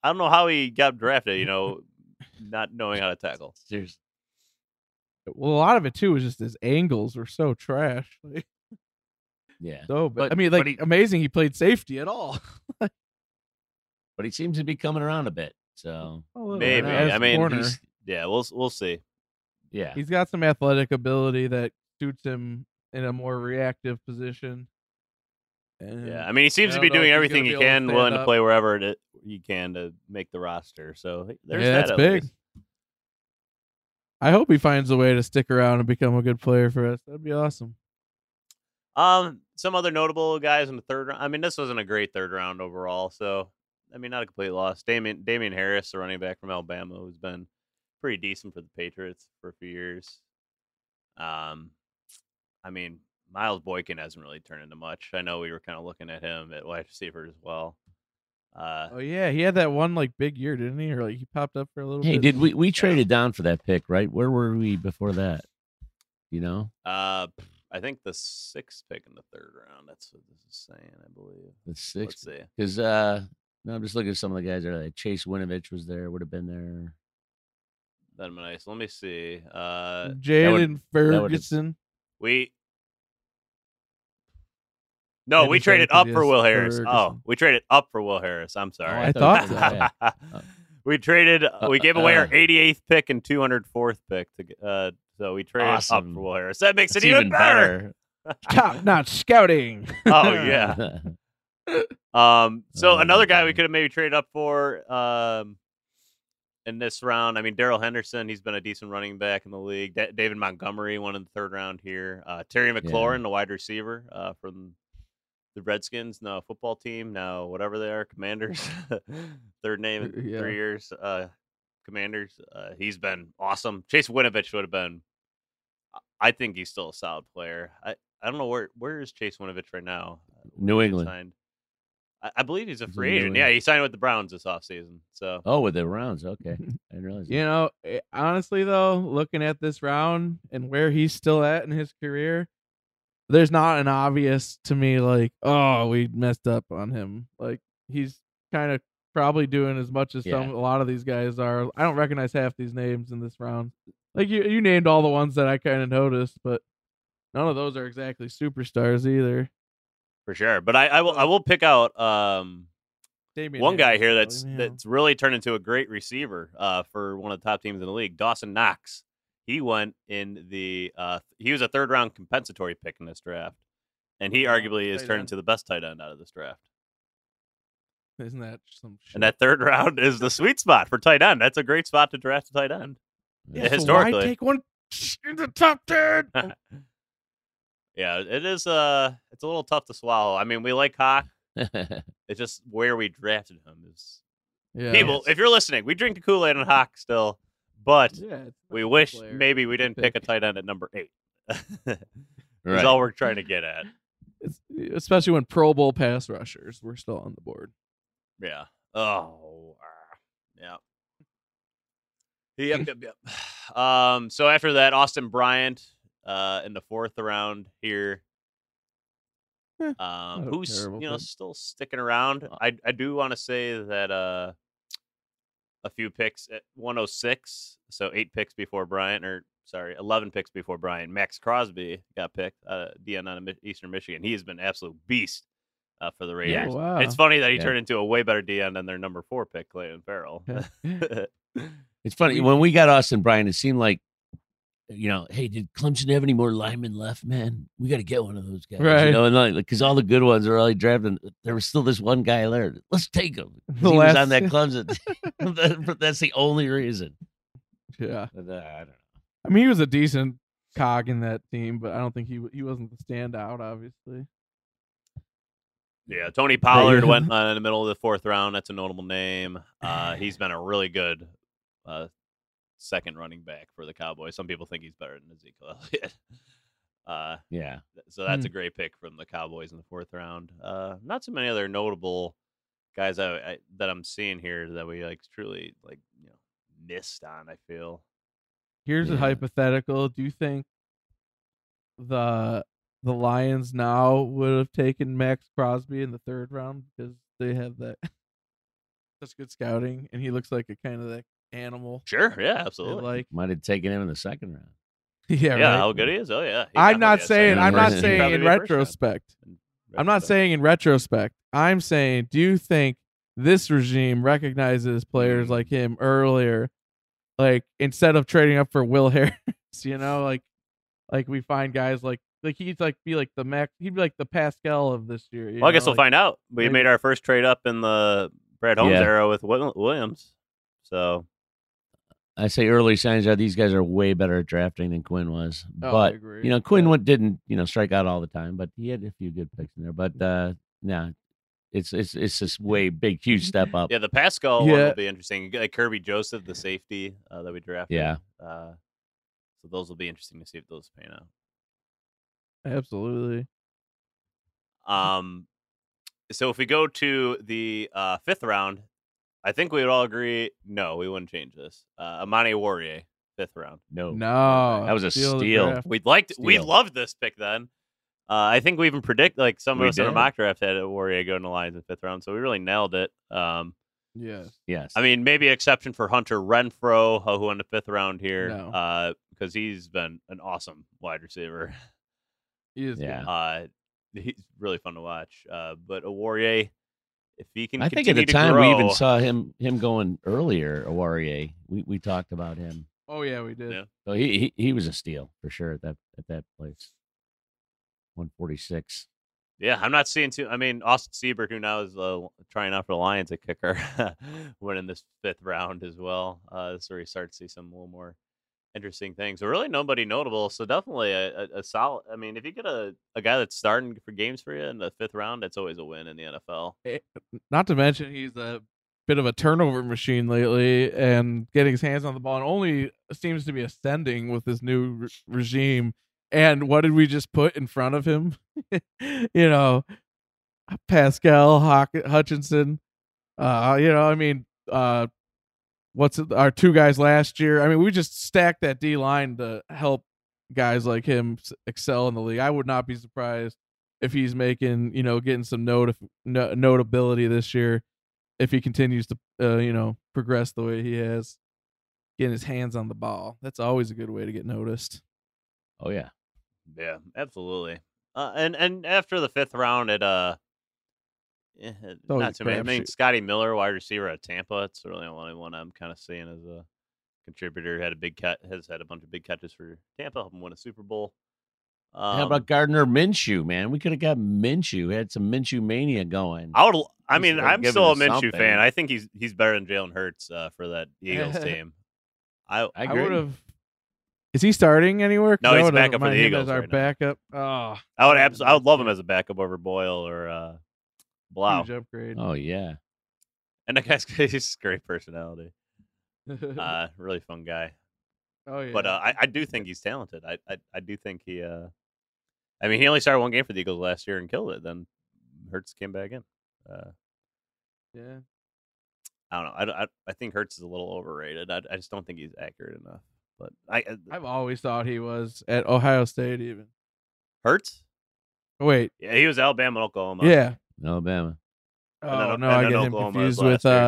I don't know how he got drafted. You know, not knowing how to tackle. Seriously. Well, a lot of it too was just his angles were so trash. Like, Yeah. so, but, But- I mean, like but he- amazing. He played safety at all. But he seems to be coming around a bit. So A little Maybe. bit. As I a mean, corner, he's- Yeah, we'll we'll see. yeah. he's got some athletic ability that suits him in a more reactive position. And Yeah, I mean, he seems I to don't be know doing if he's everything gonna he be able to can, stand willing to up. play wherever it, he can to make the roster. So there's Yeah, that that's at big. least. I hope he finds a way to stick around and become a good player for us. That'd be awesome. Um, some other notable guys in the third round. I mean, this wasn't a great third round overall. So I mean, not a complete loss. Damian Damian Harris, the running back from Alabama, who's been pretty decent for the Patriots for a few years. Um, I mean, Miles Boykin hasn't really turned into much. I know we were kind of looking at him at wide receiver as well. Uh, Oh yeah, he had that one like big year, didn't he? Or like he popped up for a little Hey, bit. did we we traded down for that pick, right? Where were we before that? You know, uh, I think the sixth pick in the third round. That's what this is saying, I believe. the Let's sixth. see. Because uh, no, I'm just looking at some of the guys that are like Chase Winovich was there, would have been there. That'd be nice. Let me see. Uh, Jalen that would've- Ferguson. we. No, I we just read traded it 'cause up he for has Will Harris. Oh, Ferguson. we traded up for Will Harris. I'm sorry. I thought so, yeah. we traded. We gave away our uh. eighty-eighth pick and two hundred fourth pick. To, get- uh, so we traded up Awesome. for Will Harris. That makes That's it even better. Top notch scouting. Oh yeah. Um. So Oh, another guy we okay. could have maybe traded up for. Um. In this round, I mean, Daryl Henderson, he's been a decent running back in the league. Da- David Montgomery, one in the third round here. Uh, Terry McLaurin, the wide receiver uh, from the Redskins, no football team, now whatever they are, Commanders. Third name in Yeah. three years. Uh, Commanders. Uh, he's been awesome. Chase Winovich would have been. I think he's still a solid player. I, I don't know where where is Chase Winovich right now. New He England. signed. I, I believe he's a He's free in New agent. England. Yeah, he signed with the Browns this offseason. So Oh, with the rounds. Okay, I didn't realize. You know, eh, honestly though, looking at this round and where he's still at in his career, there's not an obvious to me like, oh, we messed up on him. Like he's kind of probably doing as much as some Yeah. a lot of these guys are. I don't recognize half these names in this round. Like you, you named all the ones that I kind of noticed, but none of those are exactly superstars either. for sure. But I, I will I will pick out um Damian one guy Harris, here though, that's yeah. that's really turned into a great receiver uh, for one of the top teams in the league, Dawson Knox. He went in the uh, he was a third round compensatory pick in this draft, and he Oh, arguably is tight turned end. into the best tight end out of this draft. Isn't that some shit? And that third round is the sweet spot for tight end. That's a great spot to draft a tight end. Yeah, Yeah, So historically. why take one in the top ten? Yeah, it is. Uh, it's a little tough to swallow. I mean, we like Hawk. It's just where we drafted him is. Yeah. People, if you're listening, we drink the Kool Aid on Hawk still, but Yeah, it's we not a wish player. maybe we didn't pick a Pick. tight end at number eight. That's Right. all we're trying to get at. It's, especially when Pro Bowl pass rushers were still on the board. Yeah. Oh. ah, yeah. Yep. Yep. Yep. Um. So after that, Austin Bryant, uh, in the fourth round here. Eh, Um, not a who's terrible you know pick. still sticking around. I I do want to say that uh, a few picks at one oh six, so eight picks before Bryant, or sorry, eleven picks before Bryant. Max Crosby got picked, uh, D N out of Mi- Eastern Michigan. He has been an absolute beast uh, for the Raiders. Oh, wow. It's funny that he Yeah. turned into a way better D N than their number four pick, Clayton Farrell. It's funny when we got Austin Bryant. It seemed like, you know, hey, did Clemson have any more linemen left? Man, we got to get one of those guys, Right. You know, and like because all the good ones are already drafted. There was still this one guy there. Let's take him. 'Cause The He was last- on that Clemson. That- That's the only reason. Yeah. But, uh, I don't know. I mean, he was a decent cog in that team, but I don't think he w- he wasn't the standout, obviously. Yeah, Tony Pollard Yeah. went uh, in the middle of the fourth round. That's a notable name. Uh, he's been a really good uh, second running back for the Cowboys. Some people think he's better than Ezekiel Elliott. Uh, Yeah. so that's Hmm. a great pick from the Cowboys in the fourth round. Uh, not so many other notable guys I, I, that I'm seeing here that we like truly like you know missed on. I feel. Here's a Yeah. hypothetical. Do you think the the Lions now would have taken Max Crosby in the third round because they have that such good scouting, and he looks like a kind of that animal. Sure, yeah, I absolutely. Like, Might have taken him in the second round. yeah, yeah, right. how good he is. Oh yeah. He I'm not definitely has saying. second I'm round. not He'd saying probably in be a first round. retrospect. In I'm not retrospect. saying in retrospect. I'm saying, do you think this regime recognizes players Mm. like him earlier, like instead of trading up for Will Harris? You know, like, like we find guys like like he'd like be like the Mac. He'd be like the Pascal of this year. You Well, I guess know? we'll like, find out. We maybe- made our first trade up in the Brad Holmes Yeah. era with Wil- Williams. So I say early signs are these guys are way better at drafting than Quinn was. Oh, I but agree. you know, Quinn Yeah. went, didn't you know strike out all the time, but he had a few good picks in there. But uh, yeah, it's it's it's this way big, huge step up. yeah, the Pascal one Yeah. will be interesting. Like Kirby Joseph, the safety uh, that we drafted. Yeah. Uh, so those will be interesting to see if those pan out. Absolutely. Um, so if we go to the uh, fifth round, I think we would all agree. No, we wouldn't change this. Uh, Amani Warrior, fifth round. No, No, that was a steal of the steal. draft. We liked, we Steal. loved this pick then. Uh, I think we even predict like some of We us in our did. mock draft had a Warrior going to Lions in fifth round, so we really nailed it. Um, Yes. Yes, I mean, maybe exception for Hunter Renfro, uh, who went the fifth round here, No. uh, because he's been an awesome wide receiver. He is. Yeah. Good. Uh, he's really fun to watch. Uh, but a Warrior, if he can, I think at continue the to time grow, we even saw him him going earlier. Warrior, we we talked about him. Oh yeah, we did. Yeah. So he, he he was a steal for sure at that at that place. one forty-six. Yeah, I'm not seeing too. I mean, Austin Siebert, who now is uh, trying out for the Lions at kicker, winning this fifth round as well. Uh, this is where you start to see some little more interesting things. But really, nobody notable. So definitely a, a, a solid. I mean, if you get a, a guy that's starting for games for you in the fifth round, that's always a win in the N F L. Not to mention he's a bit of a turnover machine lately, and getting his hands on the ball, and only seems to be ascending with this new re- regime. And what did we just put in front of him? you know, Pascal Hawk- Hutchinson. Uh, you know, I mean, uh, what's it, our two guys last year? I mean, we just stacked that D line to help guys like him s- excel in the league. I would not be surprised if he's making, you know, getting some note no, notability this year if he continues to, uh, you know, progress the way he has, getting his hands on the ball. That's always a good way to get noticed. Oh yeah, Yeah, absolutely. Uh, and and after the fifth round, it uh, eh, always not a too many. I mean, crapshoot. Scotty Miller, wide receiver at Tampa. It's really the only one I'm kind of seeing as a contributor. Had a big cut, has had a bunch of big catches for Tampa, helped him win a Super Bowl. Um, how about Gardner Minshew? Man, we could have got Minshew. Had some Minshew mania going. I would. I He's mean, like I'm giving still a us Minshew something. fan. I think he's he's better than Jalen Hurts uh, for that Eagles team. I I I agree. would have. Is he starting anywhere? 'Cause No, I he's would've backup for the mind him Eagles as our right now. backup. Oh, I would abs- I would love him as a backup over Boyle or uh, Blau. huge upgrade. Oh yeah, And that guy's he's a great personality. Uh, really fun guy. oh yeah. But uh, I, I do think he's talented. I, I I do think he. Uh, I mean, he only started one game for the Eagles last year and killed it. Then Hurts came back in. Uh, yeah. I don't know. I, I, I think Hurts is a little overrated. I, I just don't think he's accurate enough. But I uh, I've always thought he was at Ohio State. Even Hurts. oh, wait, Yeah, he was Alabama and Oklahoma. yeah. Alabama. Oh And then- no, and I then get him Oklahoma was confused with last year. uh,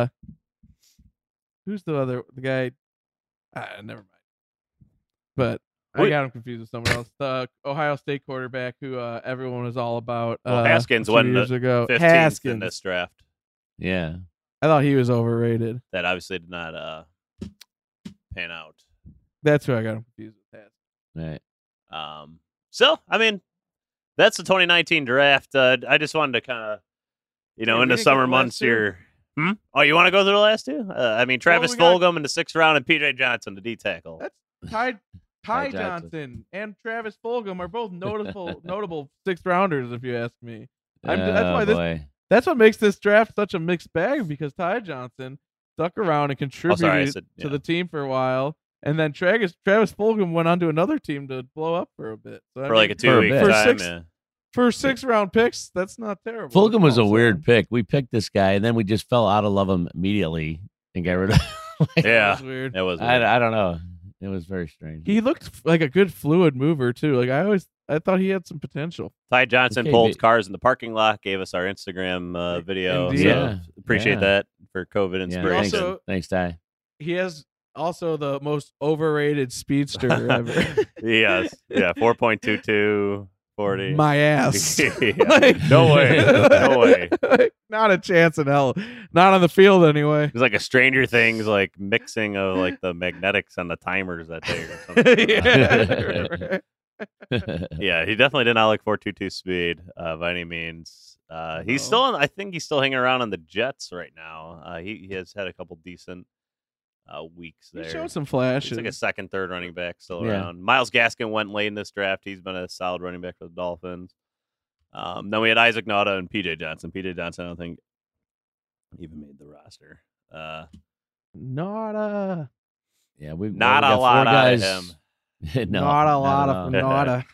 who's the other the guy? Ah, never mind. But I Wait. got him confused with someone else. The Ohio State quarterback who uh, everyone was all about. Well, uh, Haskins two went in years the ago. fifteenth Haskins. in this draft. Yeah, I thought he was overrated. That obviously did not uh, pan out. That's who I got him confused with. Haskins. right. Um, so I mean, that's the twenty nineteen draft. Uh, I just wanted to kind of, you know, Yeah, in we the didn't get summer the last months two. here. Hmm? Oh, you want to go through the last two? Uh, I mean, Travis we got- Fulgham in the sixth round and P J Johnson, the D tackle. That's Ty Ty Ty Johnson. Johnson and Travis Fulgham are both notable notable sixth rounders, if you ask me. I'm- that's Oh, why this- boy. That's what makes this draft such a mixed bag, because Ty Johnson stuck around and Oh, contributed sorry, I said to yeah. the team for a while, and then Travis Travis Fulgham went on to another team to blow up for a bit. So I for like mean, a two week bit. For time. six- yeah. for six round picks, that's not terrible. Fulgham was a Also, weird pick. We picked this guy, and then we just fell out of love him immediately and got rid of. Like, that Yeah. was weird. That was weird. I, I don't know. It was very strange. He looked f- like a good fluid mover too. Like I always, I thought he had some potential. Ty Johnson Okay, pulled but- cars in the parking lot, gave us our Instagram uh, video. Indeed. So Yeah, appreciate yeah. that. for COVID Yeah, inspiration. thanks, Also- thanks, Ty. He has also the most overrated speedster ever. yes. Yeah. four point two two, forty. My ass. Yeah. Like- No way. No way. Like, not a chance in hell. Not on the field anyway. It was like a Stranger Things like mixing of like the magnetics and the timers that day or something. Yeah. Yeah, he definitely did not like four two two speed uh, by any means. Uh, he's No. still, on, I think he's still hanging around on the Jets right now. Uh, he, he has had a couple decent uh, weeks there. He showed some He's flashes. like a second, third running back still Yeah. around. Miles Gaskin went late in this draft. He's been a solid running back for the Dolphins. Um, then we had Isaac Nauta and P J Johnson. P J Johnson, I don't think even made the roster. Uh, Not a, Yeah, we Not we a got lot four out of guys. him. no, not a not lot at of all. not a.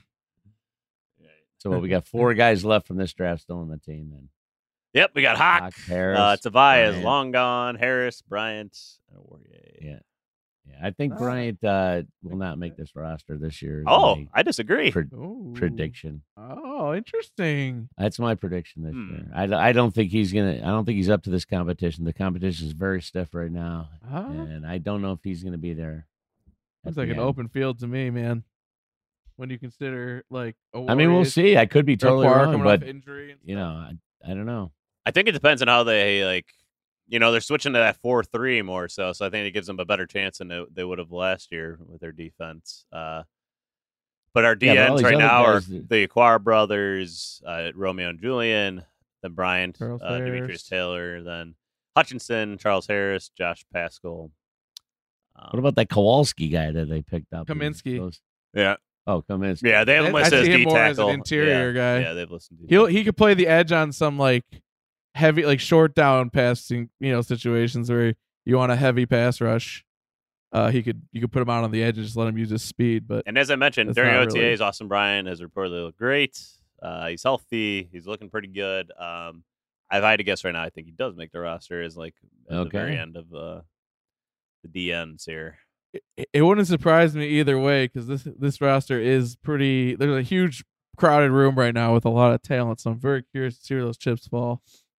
So what, we got four guys left from this draft still on the team. Then Yep, we got Hawk. Hawk, Harris, uh, Tavai is Bryant. long gone. Harris, Bryant, and Aurier. Yeah, yeah. I think Ah. Bryant uh, will not make this roster this year. is Oh, my I disagree. pre- Ooh. prediction. Oh, interesting. That's my prediction this Hmm. year. I, d- I don't think he's gonna. I don't think he's up to this competition. The competition is very stiff right now, Huh? and I don't know if he's gonna be there. at Looks like the an end. open field to me, man. When you consider like, I mean, we'll Warriors, see. I could be totally Aquara wrong, coming but off injury and you stuff. know, I, I don't know. I think it depends on how they like. You know, they're switching to that four three more so. So I think it gives them a better chance than they, they would have last year with their defense. Uh, but our Yeah, but all D Ns these right other now are guys that- the Aquara brothers, uh, Romeo and Julian, then Bryant, Charles uh, Demetrius Harris. Taylor, then Hutchinson, Charles Harris, Josh Pascal. Um, What about that Kowalski guy that they picked up? Kaminsky. Those- yeah, Oh, Kaminsky. yeah? They have him I listed as see him D more as an tackle, interior yeah, guy. Yeah, they've listened to. He'll he could play the edge on some like heavy like short down passing you know situations where you want a heavy pass rush. Uh, he could you could put him out on the edge and just let him use his speed. But And as I mentioned, That's during not O T As, really- Austin Bryan has reportedly looked great. Uh, he's healthy. He's looking pretty good. Um, if I had to guess right now, I think he does make the roster as like at the very Okay. end of uh, the D Ns here. it, it wouldn't surprise me either way because this this roster is pretty. There's a huge crowded room right now with a lot of talent. So I'm very curious to see where those chips fall.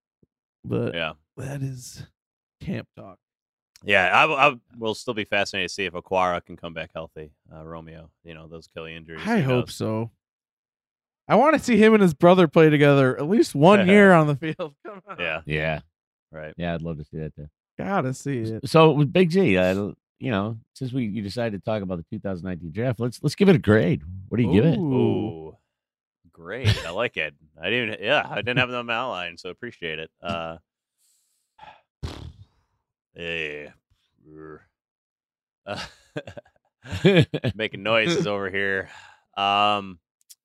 But Yeah. that is camp talk. Yeah, I, I will still be fascinated to see if Aquara can come back healthy. Uh, Romeo, you know, those Achilles injuries. I who hope knows? so. I want to see him and his brother play together at least one year on the field. Come on. Yeah, Yeah, right. yeah. I'd love to see that too. Gotta see it. So with Big G, uh, you know, since we you decided to talk about the two thousand nineteen draft, let's let's give it a grade. What do you give it? Ooh. Ooh, great. I like it. I didn't. Yeah, I didn't have them on my outline, so appreciate it. Uh, yeah. Uh, making noises over here. Um,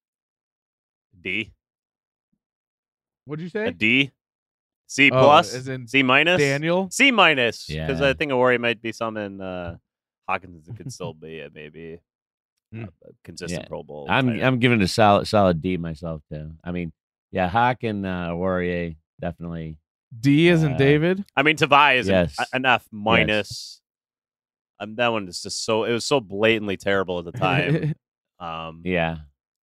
D. What'd you A say? D. C Oh, plus. as in C minus. Daniel. C minus. Because Yeah. I think a worry might be some in uh, Hawkins that could still be a maybe Hmm. a, a consistent Yeah. Pro Bowl. I'm tight end. I'm giving it a solid solid D myself too. I mean, yeah, Hawk and uh, Warrior definitely. D as in Uh, David. I mean, Tavai is Yes. an, an F minus. Um, that one is just so. It was so blatantly terrible at the time. um, Yeah,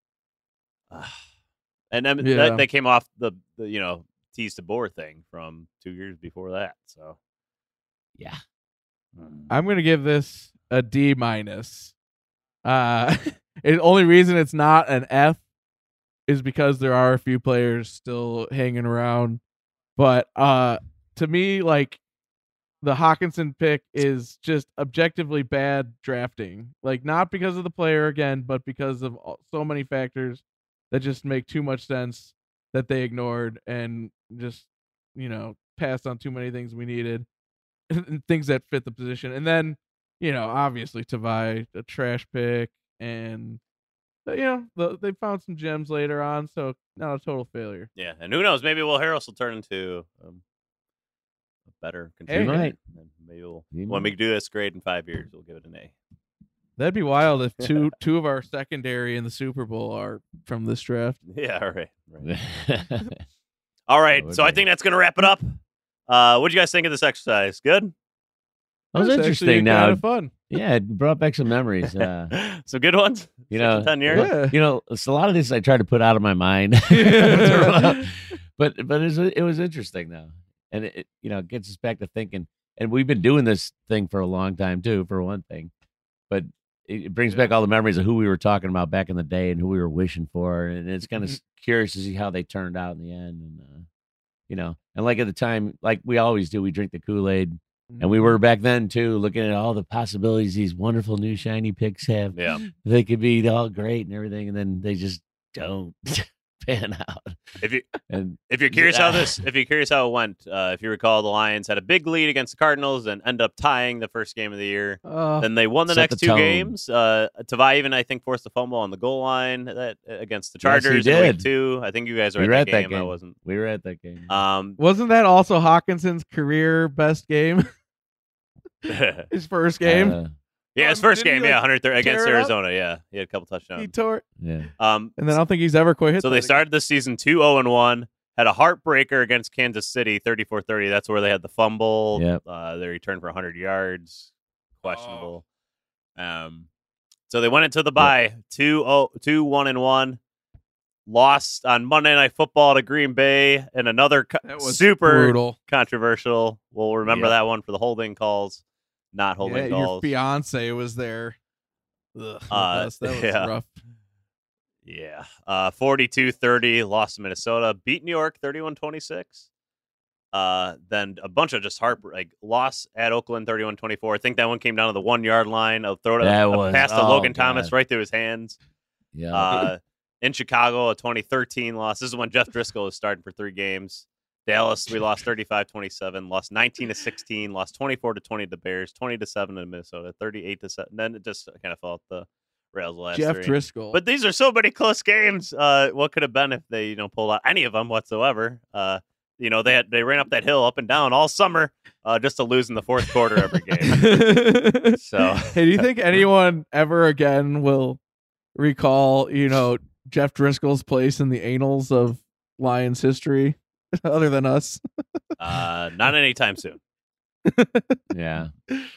and then Yeah. that, they came off the, the you know tease to bore thing from two years before that. So yeah. I'm gonna give this a D minus. Uh, the only reason it's not an F is because there are a few players still hanging around. But uh, to me, like the Hawkinson pick is just objectively bad drafting. Like not because of the player again, but because of all- so many factors that just make too much sense that they ignored and just you know passed on too many things we needed, things that fit the position. And then you know obviously Tavai a trash pick, and uh, you know the, they found some gems later on, so not a total failure. yeah, and who knows? Maybe Will Harris will turn into um, a better Hey, contributor. might. And maybe we'll, He when we might. do this grade in five years, we'll give it an A. That'd be wild if two two of our secondary in the Super Bowl are from this draft. Yeah, all right. right. All right, would so I be. think that's going to wrap it up. Uh, what do you guys think of this exercise? Good? That was That's interesting. actually Now, kind of fun. yeah, it brought back some memories. Uh, Some good ones? you Six and know, ten years? Yeah. you know, it's a lot of this I tried to put out of my mind, but but it was it was interesting though. and it, it you know gets us back to thinking. And we've been doing this thing for a long time too, for one thing. But it, it brings back all the memories of who we were talking about back in the day and who we were wishing for, and it's kind of Mhm. curious to see how they turned out in the end. And uh, you know, and like at the time, like we always do, we drink the Kool-Aid. And we were back then too, looking at all the possibilities these wonderful new shiny picks have. Yeah. They could be all great and everything, and then they just don't pan out. If you And if you're curious how this, if you're curious how it went, uh, if you recall, the Lions had a big lead against the Cardinals and end up tying the first game of the year. Uh, Then they won the Set next the two tone. games. Uh, Tavai even I think forced a fumble on the goal line that against the Yes, he Chargers in week did. two. I think you guys were We at were that, at that game. I game. wasn't. we were at that game. Um, wasn't that also Hawkinson's career best game? His first game. Uh, yeah, his Um, first didn't he, game, yeah, like, one hundred thirty against tear it up? Arizona. Yeah, he had a couple he touchdowns. tore it. yeah. Um, And then I don't think he's ever quite hit so that they again. started the season two zero and one. Had a heartbreaker against Kansas City, thirty-four thirty. That's where they had the fumble. Yep. Uh, they returned for one hundred yards. Questionable. Um, so they went into the bye two oh two one and one. Lost on Monday Night Football to Green Bay, and another co- That was super brutal. controversial. We'll remember Yep. that one for the holding calls, not holding Yeah, calls. your fiance was there. Ugh, with Uh, us. That was yeah. rough. Yeah. Uh, forty-two thirty, lost to Minnesota. Beat New York thirty-one twenty-six. Uh, then a bunch of just heart like loss at Oakland thirty-one twenty-four. I think that one came down to the one yard line. Of throw That a, a was- pass to oh, Logan Thomas God. right through his hands. Yeah. Uh, in Chicago, a twenty thirteen loss. This is when Jeff Driscoll was starting for three games. Dallas, we lost thirty-five twenty-seven, lost nineteen to sixteen, lost twenty-four to twenty to the Bears, twenty to seven to Minnesota, thirty-eight to seven. Then it just kind of fell off the rails the last Jeff three. Driscoll. But these are so many close games. Uh, what could have been if they, you know, pulled out any of them whatsoever? Uh, you know, they had they ran up that hill up and down all summer, uh, just to lose in the fourth quarter every game. So- hey, do you think anyone ever again will recall, you know, Jeff Driscoll's place in the annals of Lions history, other than us? Uh, not anytime soon. yeah.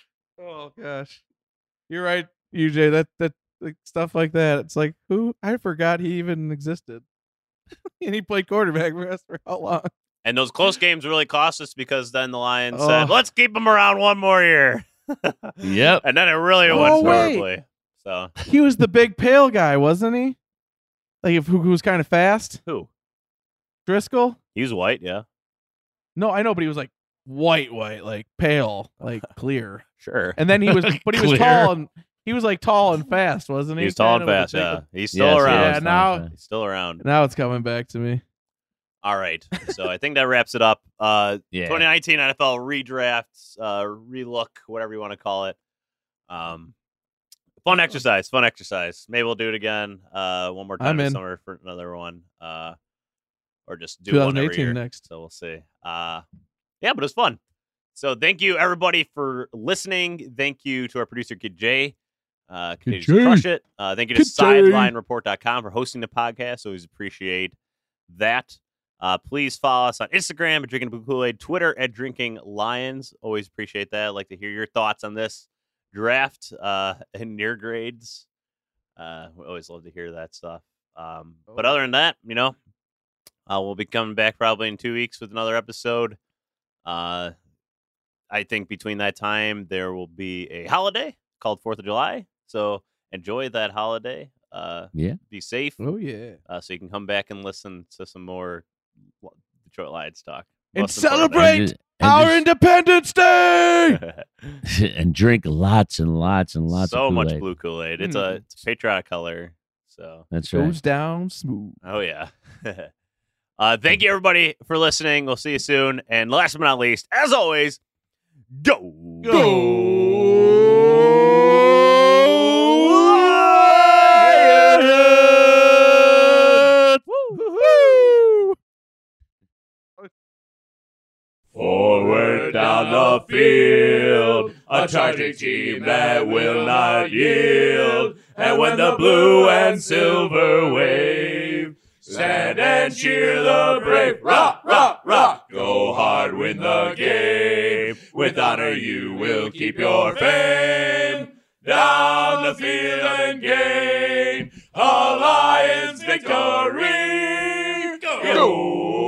Oh gosh, you're right, U J. That that like, stuff like that. It's like who I forgot he even existed, and he played quarterback for us for how long? And those close games really cost us because then the Lions Oh. said, "Let's keep them around one more year." Yep. And then it really Oh, went wait. horribly. So He was the big pale guy, wasn't he? Like if, who, who was kind of fast? who? Driscoll? He was white, yeah, No, I know, but he was like white, white, like pale, like clear. sure. And then he was, but he was Clear. tall and he was like tall and fast, wasn't he? He was tall and Kinda with fast. the big- Yeah, he's still Yes, he around. Yeah, was now- fast. He's still around. Now it's coming back to me. All right. So I think that wraps it up. Uh, Yeah. twenty nineteen N F L redrafts, uh, relook, whatever you want to call it. Um, fun exercise, fun exercise. Maybe we'll do it again. Uh, one more time I'm this in. summer for another one. Uh, or just do one every twenty eighteen year. next. So we'll see. Uh, yeah, but it was fun. So thank you everybody for listening. Thank you to our producer Kid J. Uh, continues to J. crush it. Uh, thank you to Kid J. sideline report dot com for hosting the podcast. Always appreciate that. Uh, please follow us on Instagram at Drinking Blue Kool-Aid, Twitter at Drinking Lions. Always appreciate that. I'd like to hear your thoughts on this draft uh, and your grades. Uh, we always love to hear that stuff. Um, but other than that, you know, uh, we'll be coming back probably in two weeks with another episode. Uh, I think between that time, there will be a holiday called fourth of July. So enjoy that holiday. Uh, Yeah. Be safe. Oh yeah. Uh, so you can come back and listen to some more Detroit Lions talk. And Most important. celebrate And, our just- Independence Day. and drink lots and lots and lots so of much Kool-Aid. blue Kool-Aid. It's a Mm. it's a patriotic color. So That's right. Goes down smooth. oh yeah. uh, thank you everybody for listening. We'll see you soon. And last but not least, as always, go Lions! Woo! Forward down the field, a charging team that will not yield. And when the blue and silver wave, stand and cheer the brave. Rock, rock, rock, go hard, win the game. With honor you will keep your fame. Down the field and gain a Lions victory. Go!